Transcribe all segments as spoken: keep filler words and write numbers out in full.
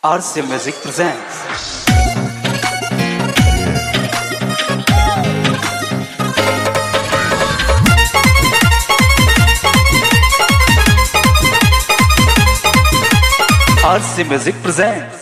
R C Music presents R C Music presents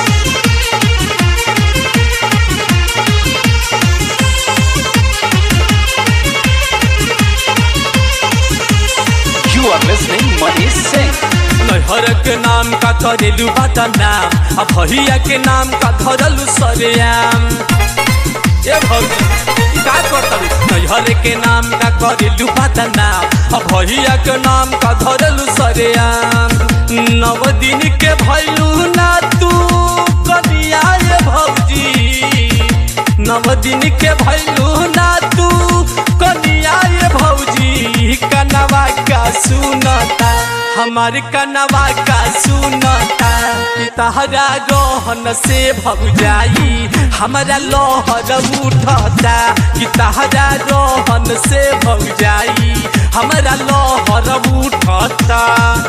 You are listening Manish Singh। नहर के नाम का करेलू बदनाम, अब भैया के नाम का धरलू सरेआम। ए भौजी का करतलू? नहर के नाम का करेलू बदनाम, अब भैया के नाम का धरलू सरेआम। नव दिन के भैलू ना तू कनिया ये भौजी, नव दिन के भैलू ना तू कनिया ये भौजी। कनवा का सुनता हमार कनवा का सुनता कि तहरा रोहन से भौजाई हमारा लोहर उठता। कि तहरा रोहन से भौजाई हमारा लोहर उठता।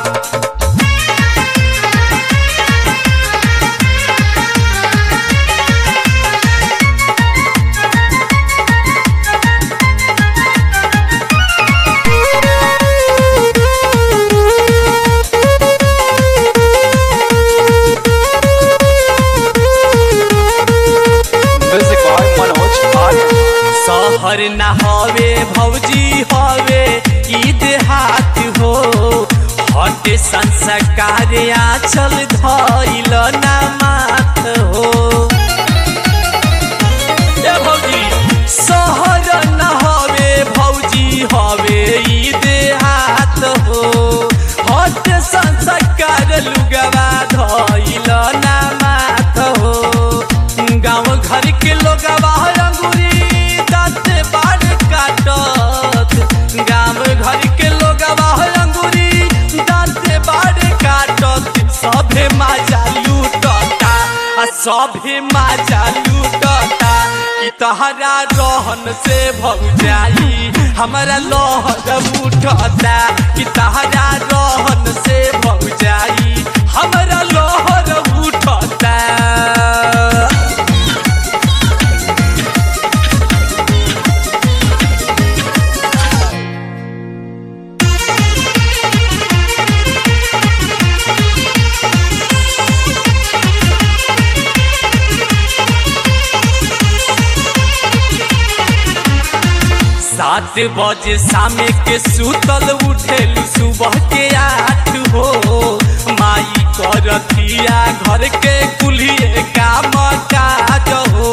शहर न हवे भौजी हवे ई देहात हो, हटे संस्कार आचल धइल ना माथ हो। ए भौजी शहर न हवे भौजी हवे ई देहात हो, हटे संस्कार लुगवा धइल ना माथ हो। गाँव घर के लोगवा अंगूरी बाढ़ काटत, गाँव घर के लोग अंगूरी दांते बाढ़ काटत। सभे माजा लूटता आ सभे माजा लूटता। कि तहरा रोहन से भौजाई हमारा लोहर उठता। कि तहरा रोहन से भौजाई हमारा लोहर उठता। सात बजे शामे के सुतल उठेलू सुबह के आठ हो। माई करतिया घर के कुलिए काम काज हो।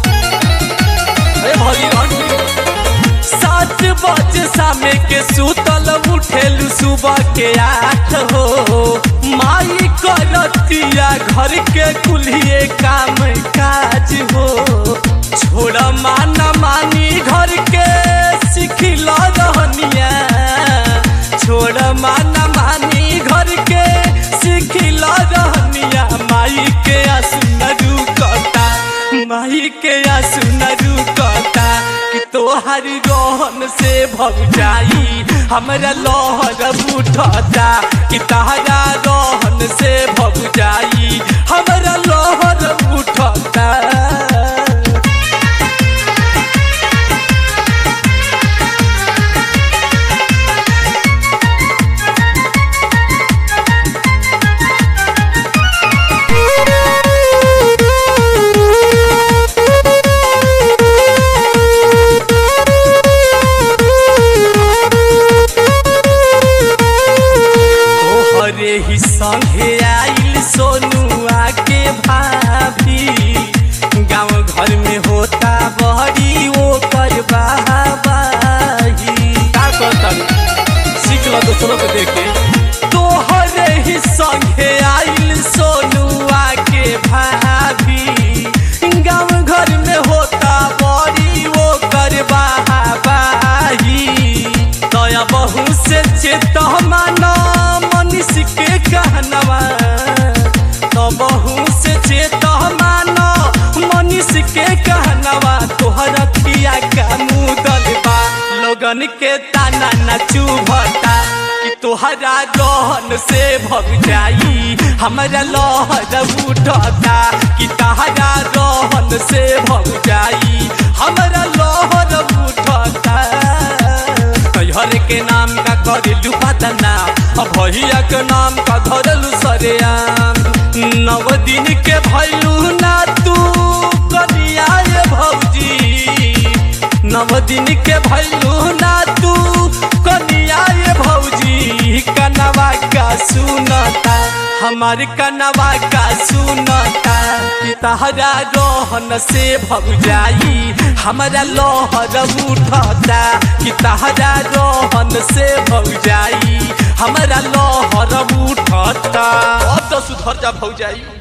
सात बजे शामे के सुतल उठेलू सुबह के आठ हो। माई करतिया घर के कुलिए काम काज हो। छोड़ माना मानी घर के सिखिल रहनिया, छोड़ माना मानी घर के सिखिल रहनिया। माई के आसुन रुकता, माई के आसुन रुकता। कि तोहर रोहन से भौजाई हमारा लोहर उठता। कि तहरा रोहन से भौजाई हमारा लोहर उठता। ही संगे आइल सोनुआ के भाभी, गाँव घर में होता बड़ी वो कर बाही। का कहता सीख लो दोस्तों को देखे। तोहरे ही संगे आइल सोनुआ के भाभी, गाँव घर में होता बड़ी वो कर बाही। दया बहू से चेत माना मनीष के कहनवा, तो बहू से चेत मानो मनीष के कहनवा। तोहर किया का मुदल बा लोगन के ताना न चुभता। कि तोहरा रोहन से भग जाई हमारा लहर उठता कि तहरा रहन से भौजाई हमारा लहर उठता नैहर के नाम का करेलू बदनाम अब भैया के नाम का धरलू सरेआम नव दिन के भैलू ना तू कनिया ये भौजी नव दिन के भैलू ना तू कनिया ये भौजी कनवा का सुनता हमार कनवा का सुनता कि तहरा रोहन से भौजाई हमारा लहर उठता कि तहरा रोहन से भौजाई हमारा लहर उठता अब तो सुधर जा भौजाई।